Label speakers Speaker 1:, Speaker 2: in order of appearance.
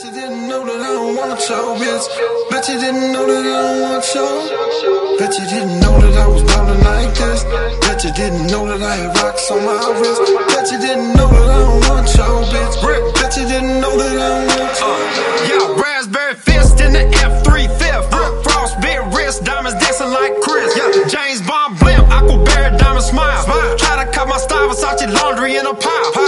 Speaker 1: you didn't know that I don't want your bitch. Bet you didn't know that I don't want your. Bet you didn't know that I was ballin' like this. Bet you didn't know that I had rocks on my wrist. Bet you didn't know that I don't want your bitch. Bet you didn't know that I don't want your.
Speaker 2: Yeah, raspberry fist in the F3 fifth. Frostbit wrist, diamonds dancing like Chris. James Bond blimp, Aquaberry diamond smile. Try to cut my style, Versace laundry in a pile.